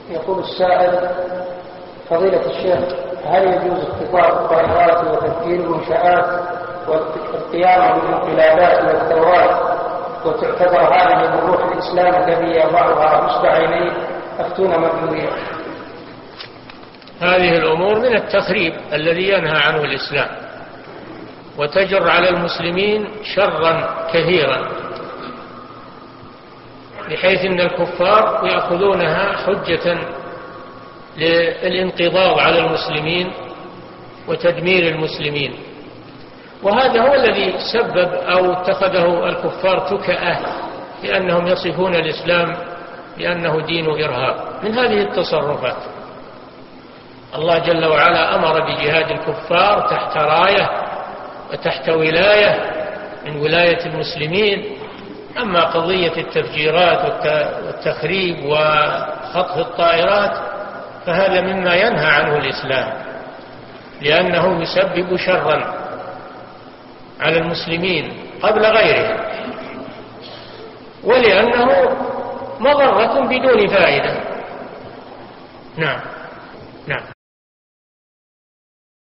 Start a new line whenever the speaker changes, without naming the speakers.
يقول السائل: فضيلة الشيخ، هل يجوز اختطاف الطائرات وتفجير المنشآت والقيام بالانقلابات والثورات وتعتبر هذه من روح الإسلام الذي يضعها نصب عينيه؟ أفتونا مأمورين.
هذه الأمور من التخريب الذي ينهى عنه الإسلام، وتجر على المسلمين شرا كثيرا، بحيث أن الكفار يأخذونها حجة للانقضاض على المسلمين وتدمير المسلمين. وهذا هو الذي سبب أو اتخذه الكفار تكأة، لأنهم يصفون الإسلام بأنه دين إرهاب. من هذه التصرفات الله جل وعلا أمر بجهاد الكفار تحت راية وتحت ولاية من ولاية المسلمين. أما قضية التفجيرات والتخريب وخطف الطائرات فهذا مما ينهى عنه الإسلام، لأنه يسبب شرا على المسلمين قبل غيرهم، ولأنه مضرة بدون فائدة. نعم.